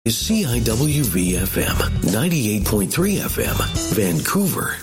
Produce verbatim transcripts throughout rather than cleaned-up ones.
is C I W V F M, ninety-eight point three F M, Vancouver.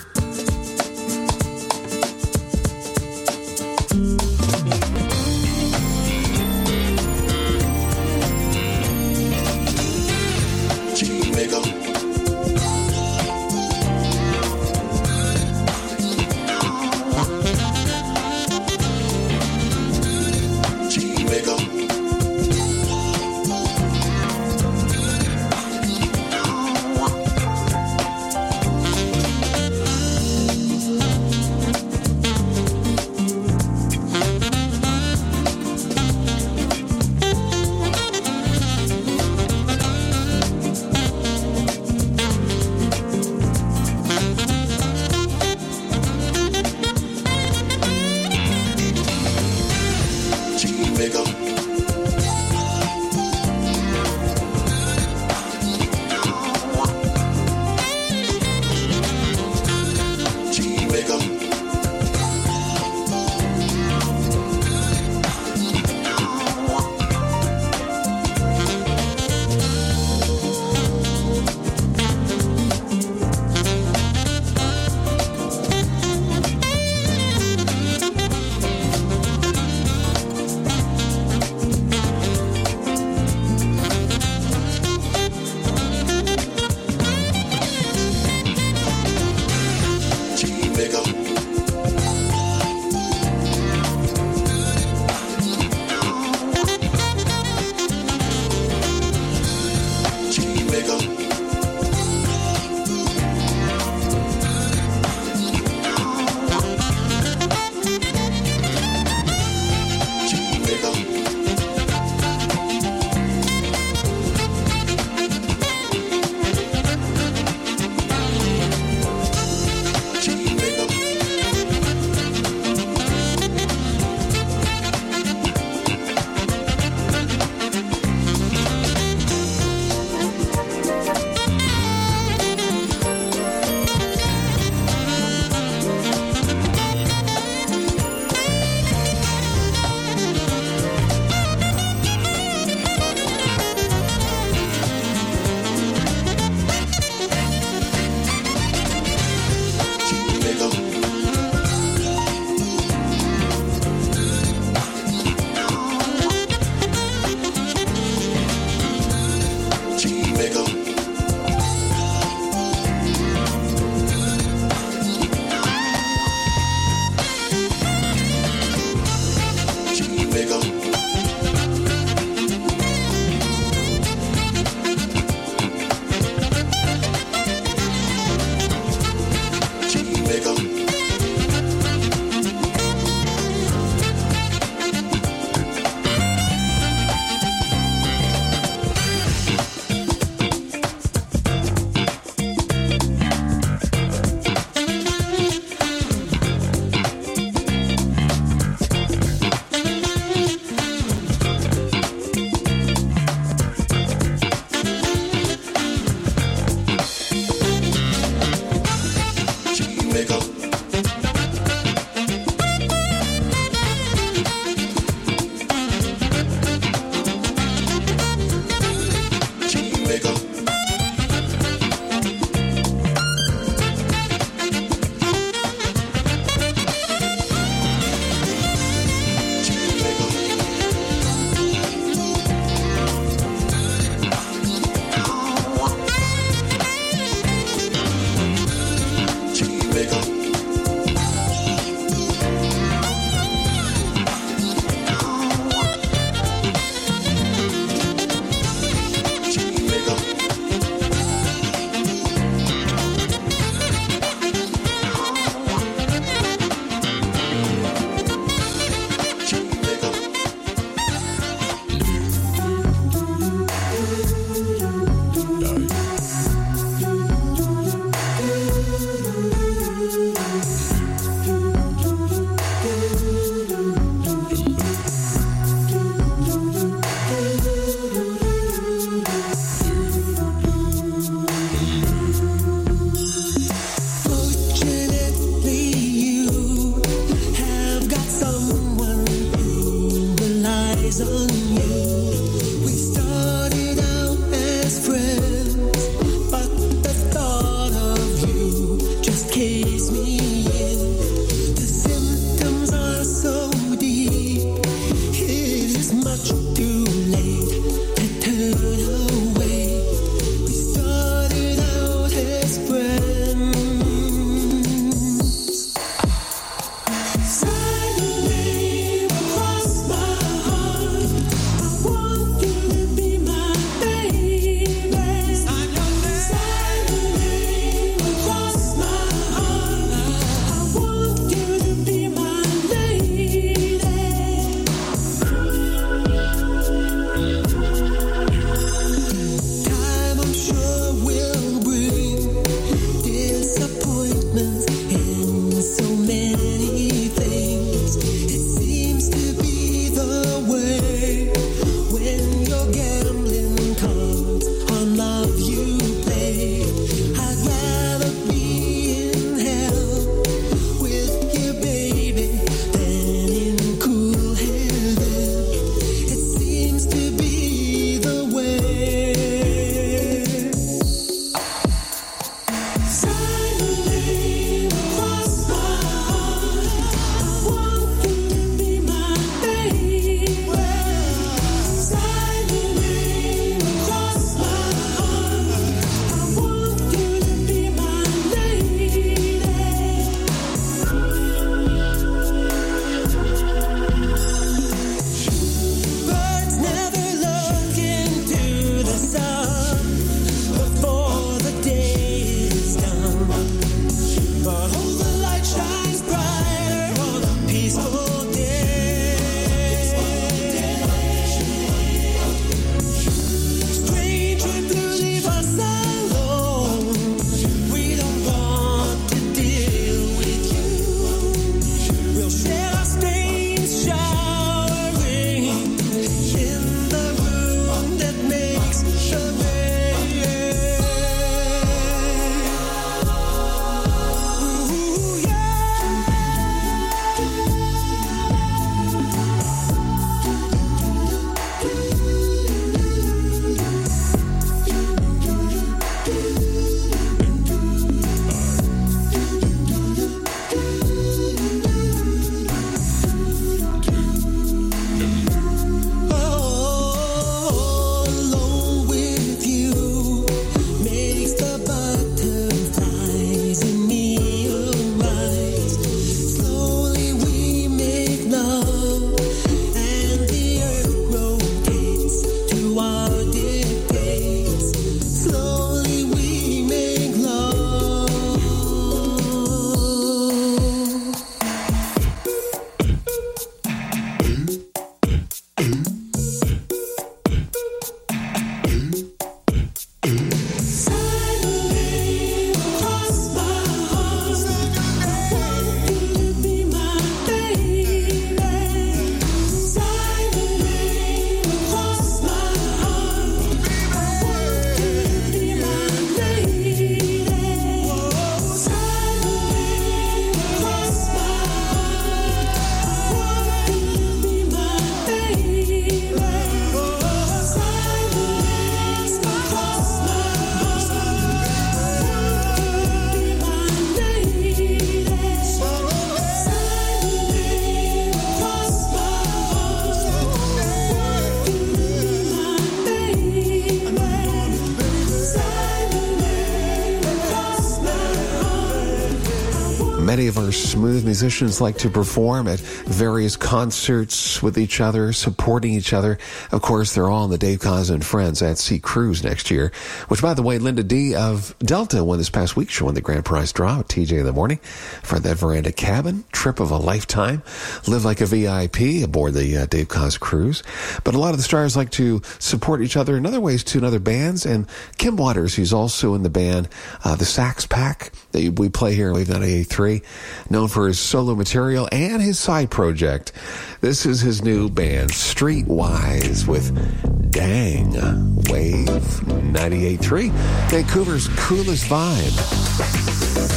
many of our smooth musicians like to perform at various concerts with each other, supporting each other. Of course, they're all in the Dave Koz and Friends at Sea Cruise next year, which, by the way, Linda D. of Delta won this past week. She won the grand prize draw at T J in the morning for that Veranda cabin. Trip of a lifetime. Live like a V I P aboard the uh, Dave Koz cruise. But a lot of the stars like to support each other in other ways, too, in other bands. And Kim Waters, who's also in the band, uh, the Sax Pack, that we play here at Wave ninety-eight point three, known for his solo material and his side project. This is his new band, Streetwise, with Dang, Wave ninety-eight point three, Vancouver's coolest vibe.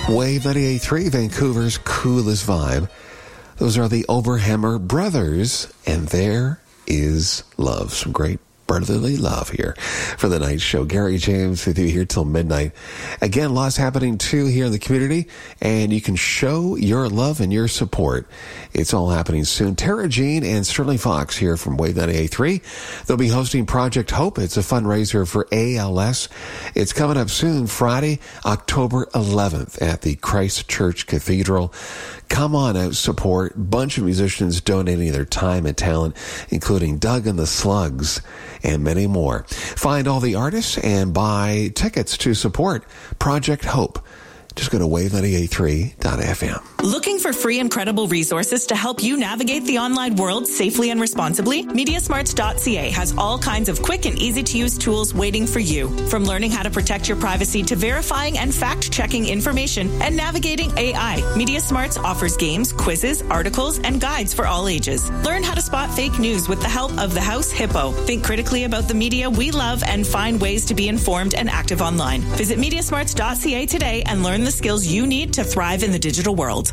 Wave ninety-eight point three, Vancouver's coolest vibe. Those are the Overhammer Brothers, and There Is Love. Some great brotherly love here for the night show. Gary James with you here till midnight. Again, lots happening too here in the community, and you can show your love and your support. It's all happening soon. Tara Jean and Sterling Fox here from Wave ninety-eight point three. They'll be hosting Project Hope. It's a fundraiser for A L S. It's coming up soon, Friday, October eleventh at the Christ Church Cathedral. Come on out, support. Bunch of musicians donating their time and talent, including Doug and the Slugs and many more. Find all the artists and buy tickets to support Project Hope. Just go to wave ninety-eight point three dot f m. Looking for free and credible resources to help you navigate the online world safely and responsibly? Mediasmarts dot c a has all kinds of quick and easy-to-use tools waiting for you. From learning how to protect your privacy to verifying and fact-checking information and navigating A I, Mediasmarts offers games, quizzes, articles, and guides for all ages. Learn how to spot fake news with the help of the House Hippo. Think critically about the media we love and find ways to be informed and active online. Visit Mediasmarts dot c a today and learn the skills you need to thrive in the digital world.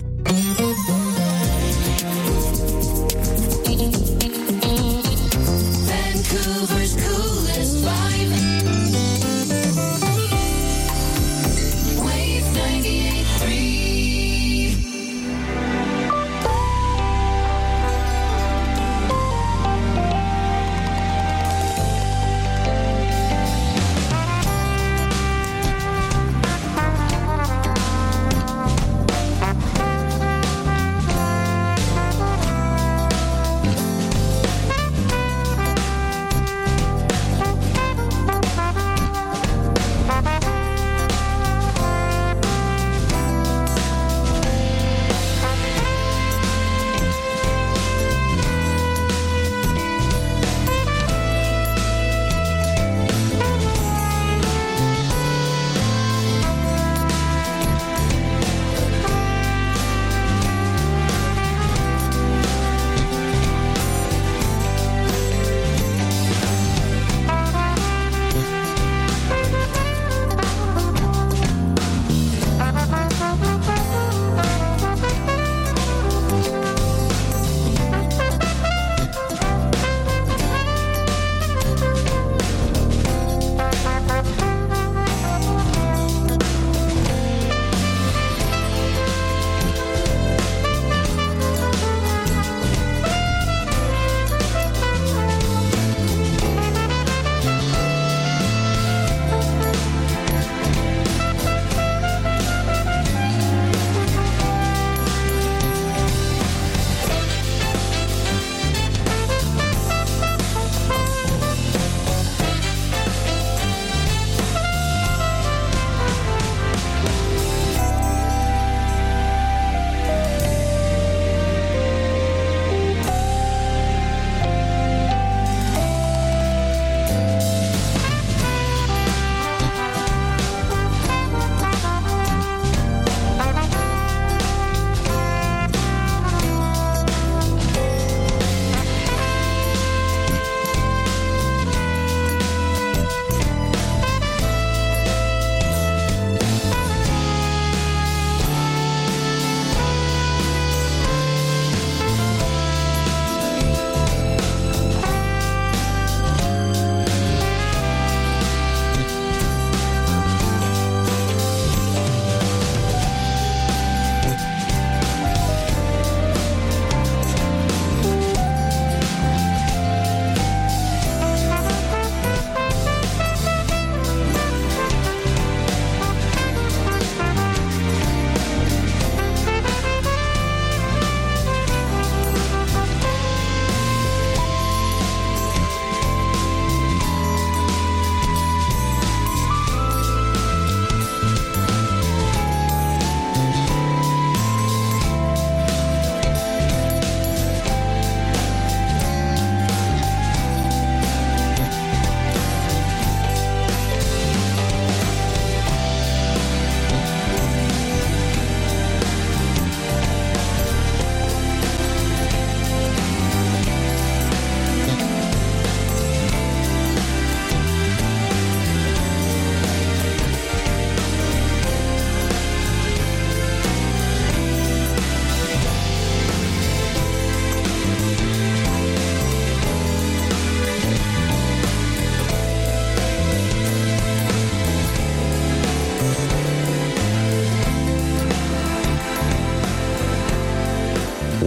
Vancouver's coolest vibe. Wave ninety-eight point three.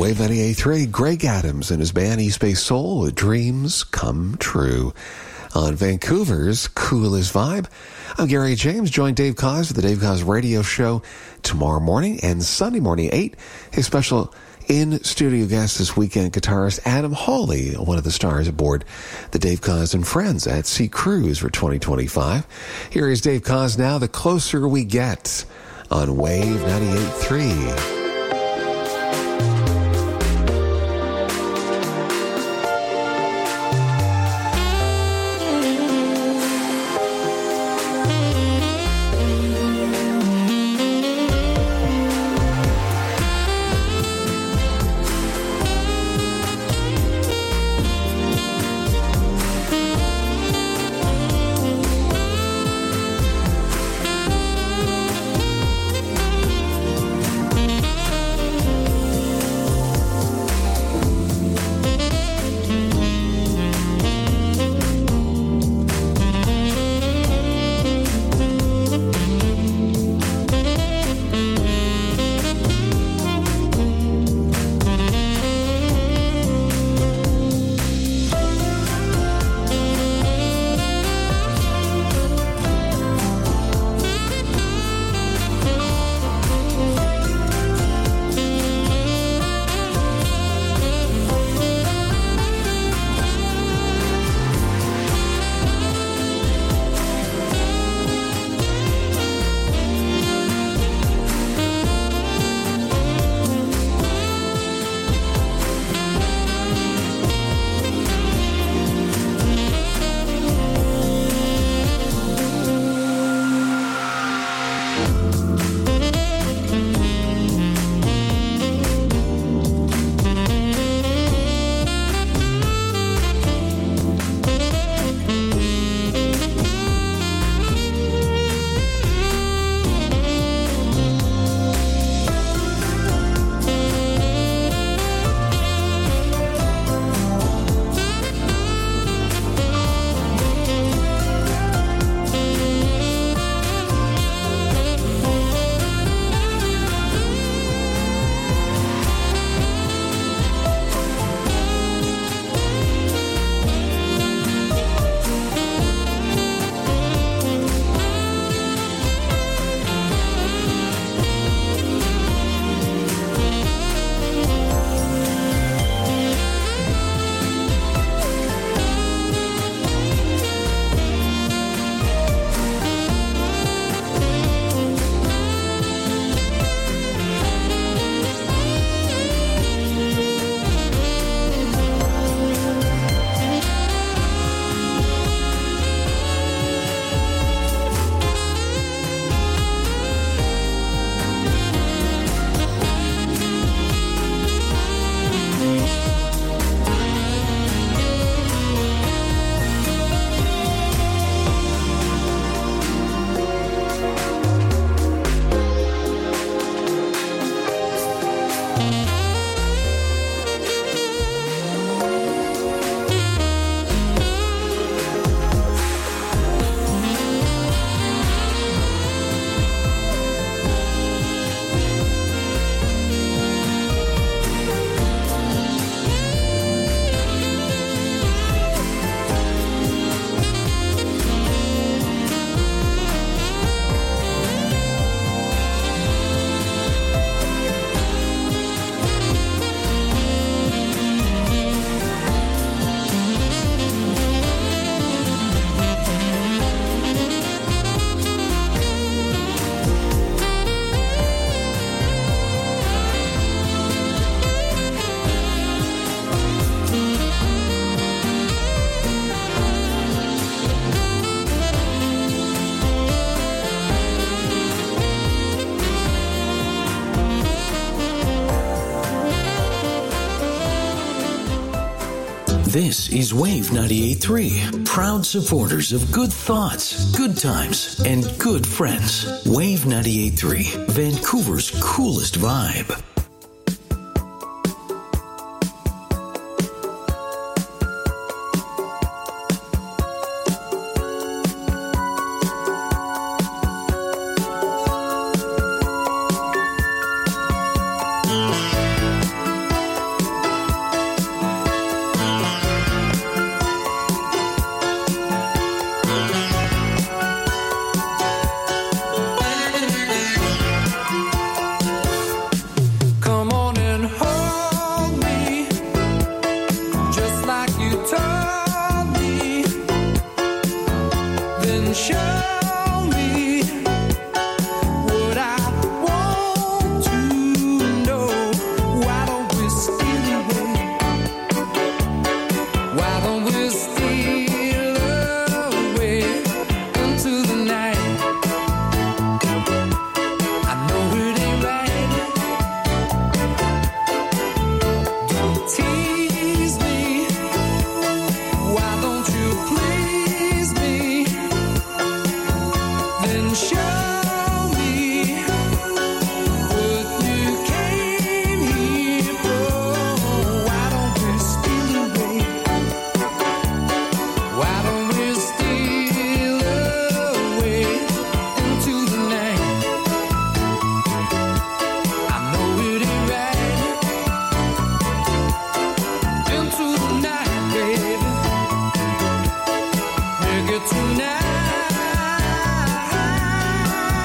Wave ninety-eight point three, Greg Adams and his band East Bay Soul with Dreams Come True. On Vancouver's coolest vibe, I'm Gary James. Join Dave Koz for the Dave Koz Radio Show tomorrow morning and Sunday morning at eight. His special in-studio guest this weekend, guitarist Adam Hawley, one of the stars aboard the Dave Koz and Friends at Sea Cruise for twenty twenty-five. Here is Dave Koz now, The Closer We Get, on Wave ninety-eight point three. This is Wave ninety-eight point three, proud supporters of good thoughts, good times, and good friends. Wave ninety-eight point three, Vancouver's coolest vibe. Tonight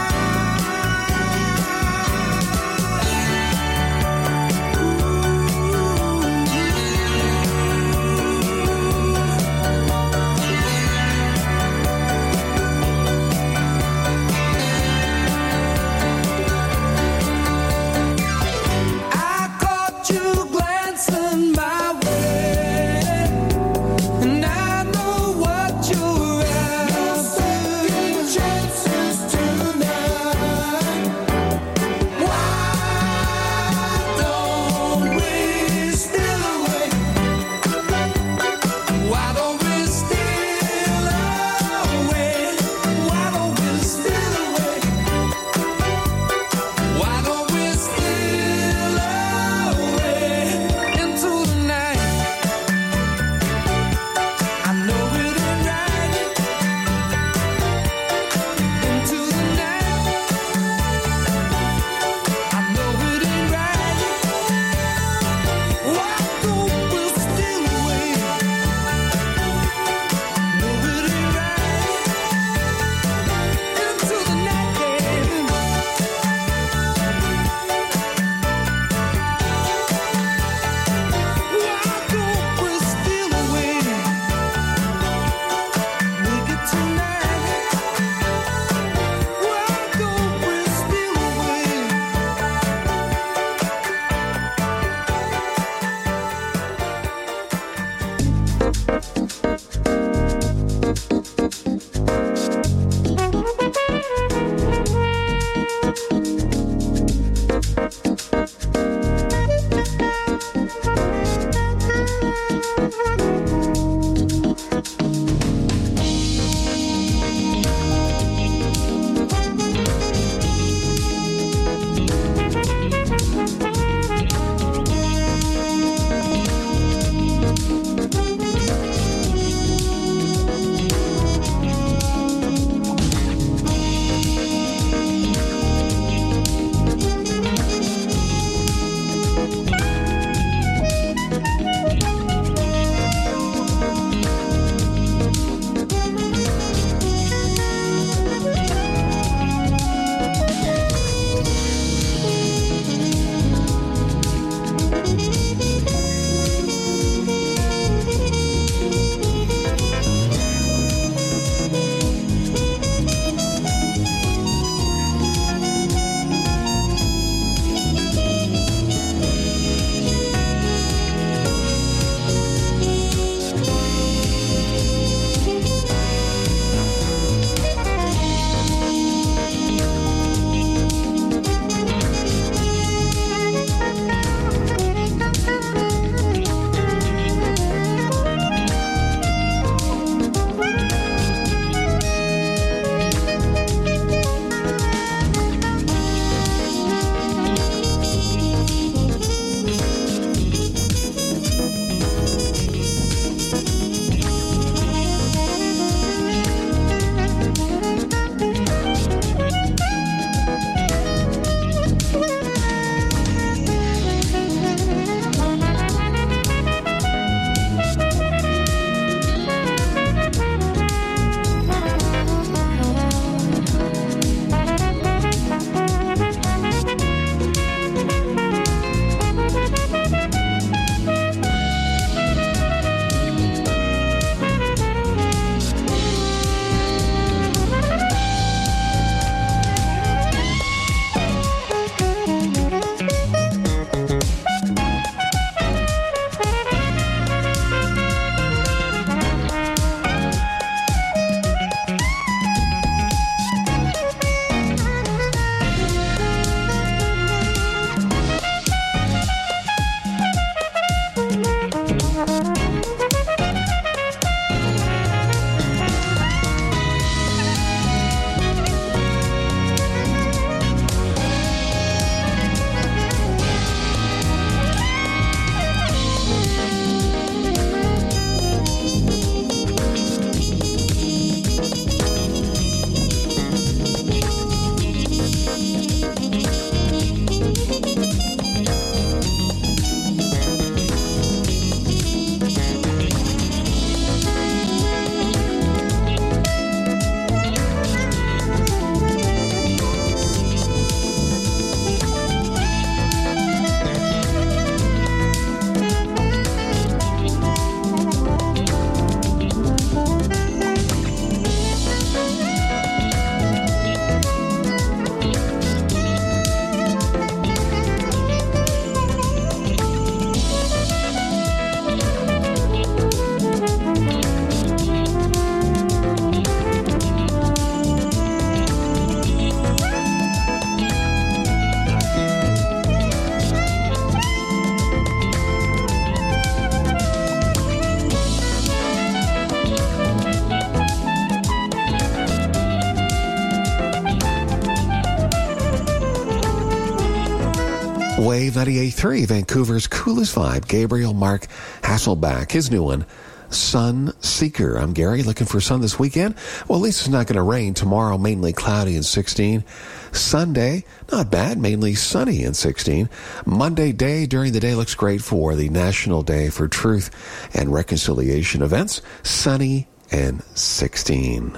Wave ninety-eight point three, Vancouver's coolest vibe, Gabriel Mark Hasselback, his new one, Sun Seeker. I'm Gary, looking for sun this weekend. Well, at least it's not going to rain. Tomorrow, mainly cloudy and sixteen. Sunday, not bad, mainly sunny and sixteen. Monday day, during the day, looks great for the National Day for Truth and Reconciliation events, sunny and sixteen.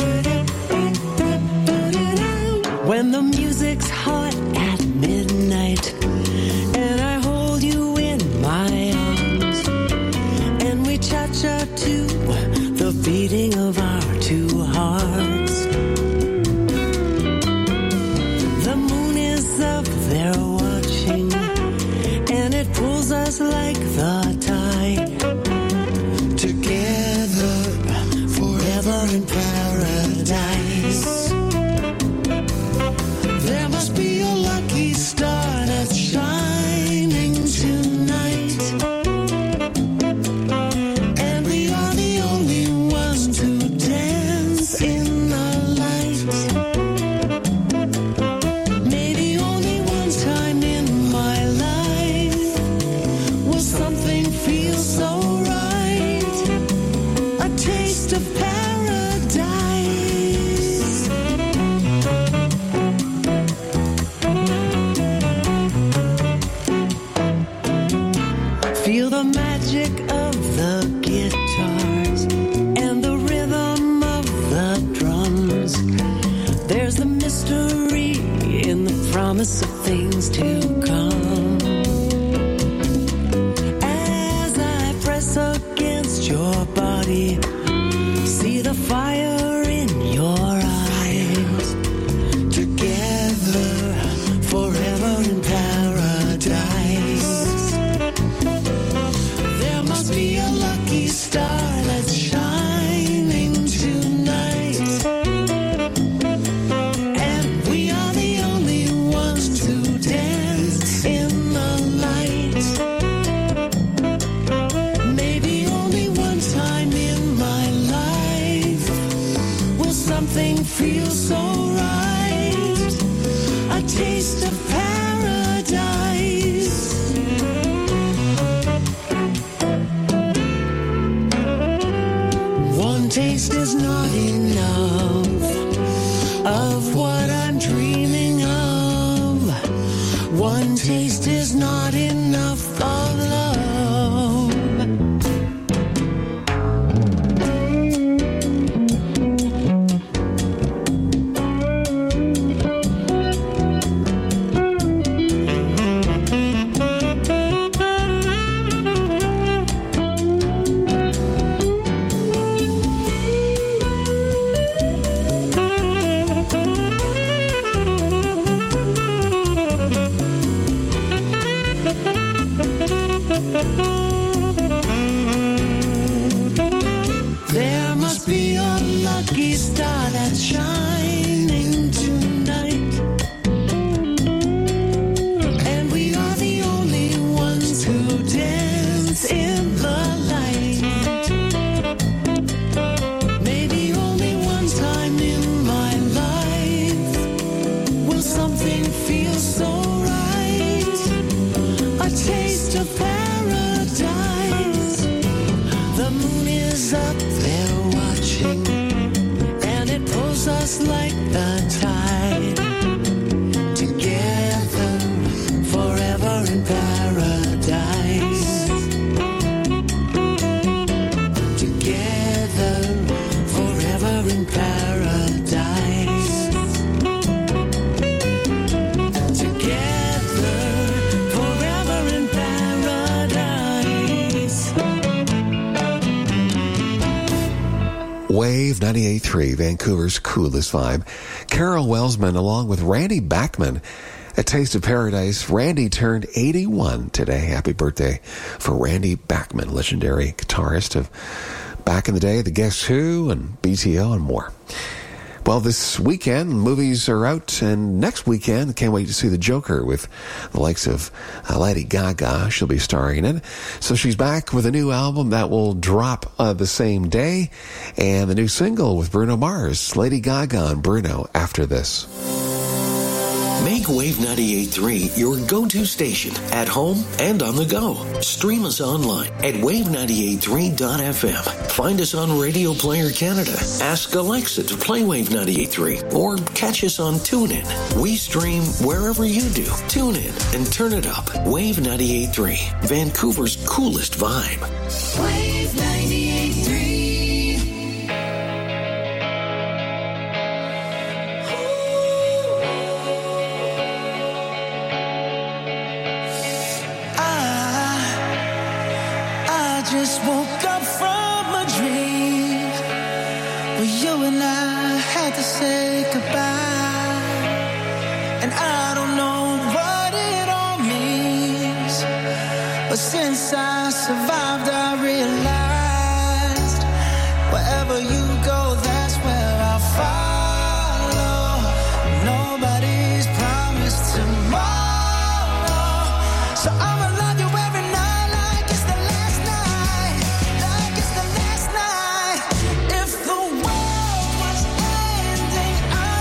When the music's hot at midnight promise of things to come. As I press against your body, see the fire in your eyes. Together, forever in paradise. There must be a lucky star that's shining tonight. And we are the only ones to dance in the light. Maybe only one time in my life will something feel so right. A taste of paradise. One taste is not enough of what I'm dreaming of. One taste is not enough of love. There must be a lucky star that's shining tonight. And we are the only ones who dance in the light. Maybe only one time in my life will something feel so right. A taste of paradise. The moon is up there watching, and it pulls us like the tide. Together, forever in paradise. Together, forever in paradise. Together, forever in paradise. Wave ninety-eight point three, Vancouver's coolest vibe. Carol Welsman along with Randy Bachman. A Taste of Paradise. Randy turned eighty-one today. Happy birthday for Randy Bachman, legendary guitarist of back in the day, the Guess Who and B T O and more. Well, this weekend, movies are out, and next weekend, can't wait to see The Joker with the likes of uh, Lady Gaga. She'll be starring in it. So she's back with a new album that will drop uh, the same day, and the new single with Bruno Mars, Lady Gaga and Bruno, after this. Make Wave ninety-eight point three your go-to station at home and on the go. Stream us online at wave ninety-eight point three dot f m. Find us on Radio Player Canada. Ask Alexa to play Wave ninety-eight point three or catch us on TuneIn. We stream wherever you do. Tune in and turn it up. Wave ninety-eight point three, Vancouver's coolest vibe. Wave ninety-eight point three. Just woke up from a dream where you and I had to say goodbye, and I don't know what it all means, but since I survived I realized wherever you go, that's where I'll follow. Nobody's promised tomorrow, so I'ma love you every night. Like it's the last night. If the world was ending, I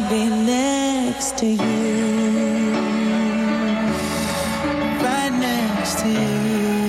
be next to you, right next to you.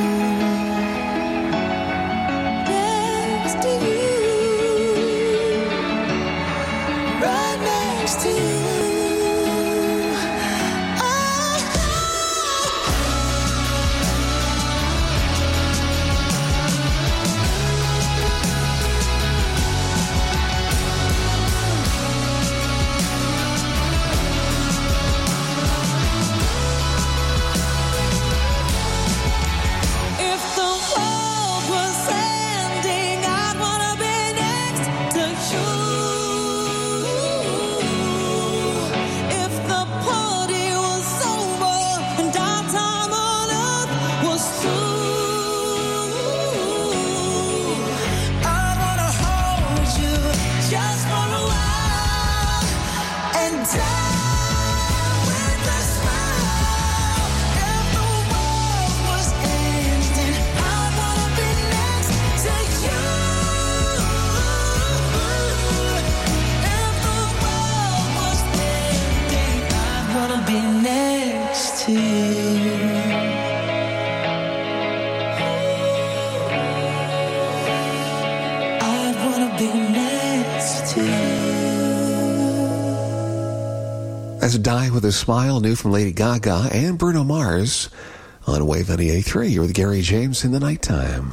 That's Die With A Smile, new from Lady Gaga and Bruno Mars on Wave ninety-eight point three. You're with Gary James in the nighttime.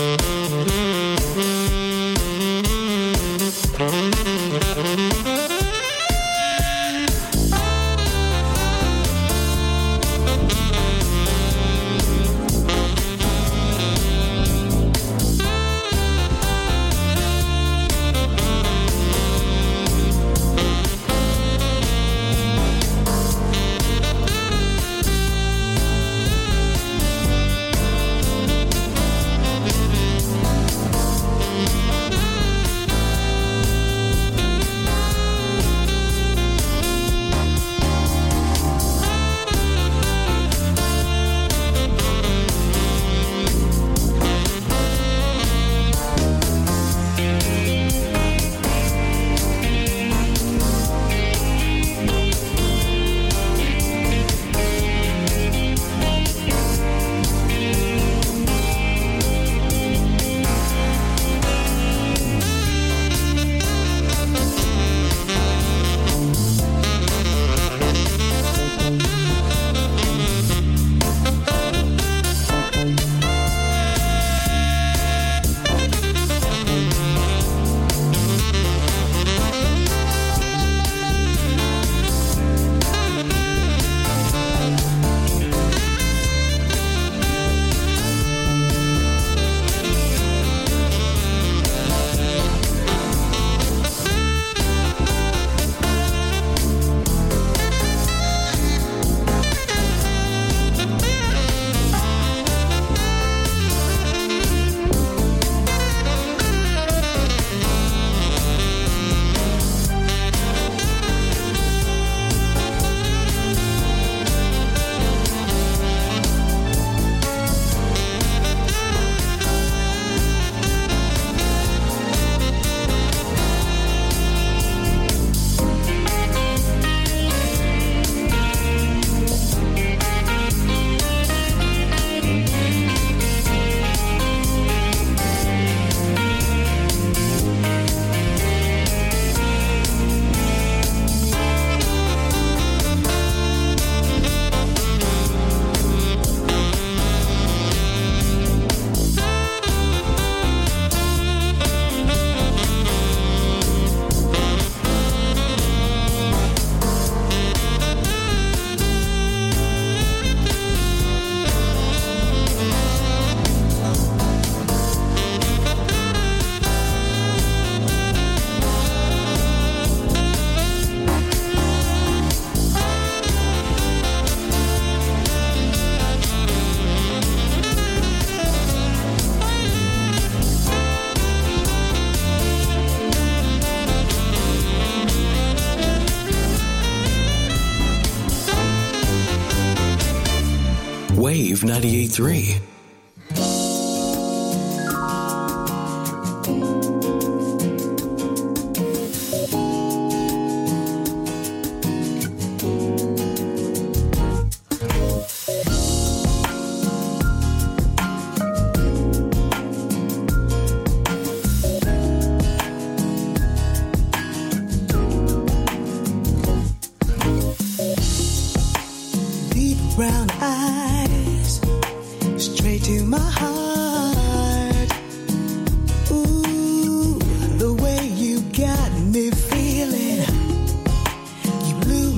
Wave ninety-eight point three.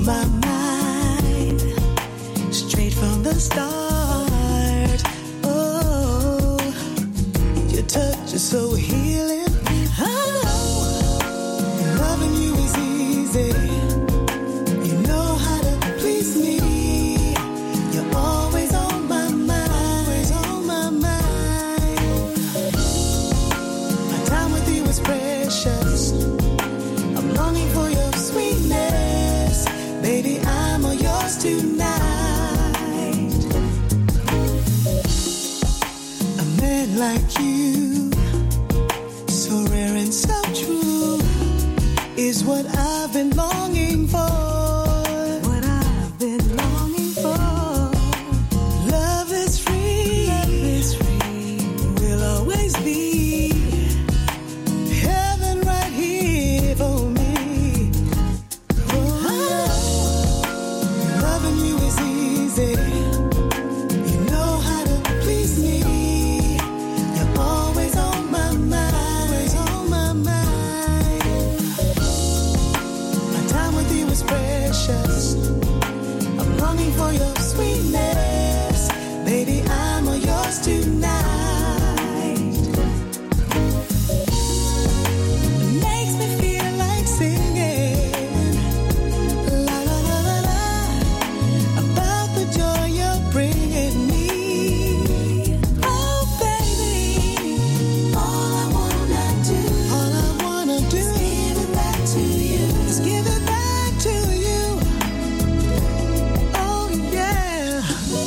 my mind straight from the start. Oh, your touch is so healing. Oh, loving you is easy. You know how to please me. You're always on my mind, always on my mind. My time with you is precious. I'm longing for your sweetness. Baby, I'm all yours tonight. A man like you, so rare and so true, is what I've been longing for. What I've been longing for. Love is free. Love is free. Will always be heaven right here for me. Oh, loving you is easy. You know how to please me. You're always on my mind, always on my mind. My time with you is precious. I'm longing for your sweetness. Baby, I'm all yours tonight. It makes me feel like singing. La la la la la. About the joy you're bringing me. Oh, baby. All I wanna do, all I wanna do is give it back to you. Is give it back to you. Oh, yeah.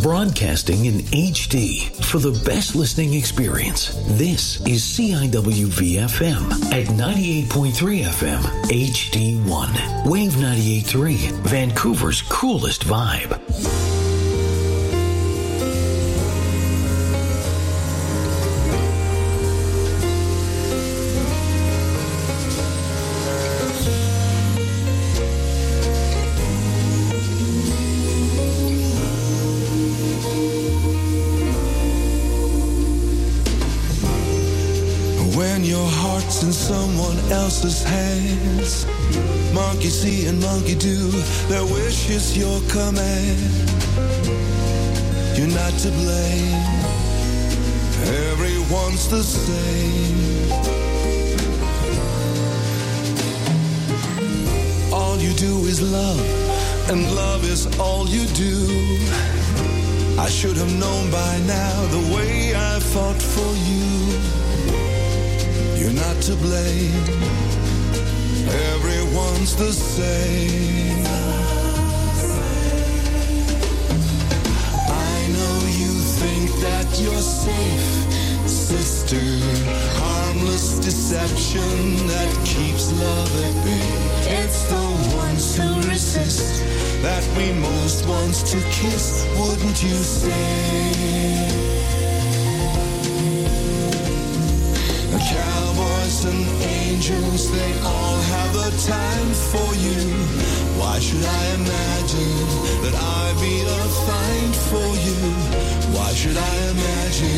Broadcasting in H D for the best listening experience. This is C I W V F M at ninety-eight point three F M, H D one. Wave ninety-eight point three, Vancouver's coolest vibe. When your heart's in someone else's hands, monkey see and monkey do, their wish is your command. You're not to blame, everyone's the same. All you do is love, and love is all you do. I should have known by now the way I fought for you. You're not to blame, everyone's the same. I know you think that you're safe, sister. Harmless deception that keeps love at bay. It's the ones who resist that we most want to kiss, wouldn't you say? Cowboys and angels, they all have a time for you. Why should I imagine that I'd be a find for you? Why should I imagine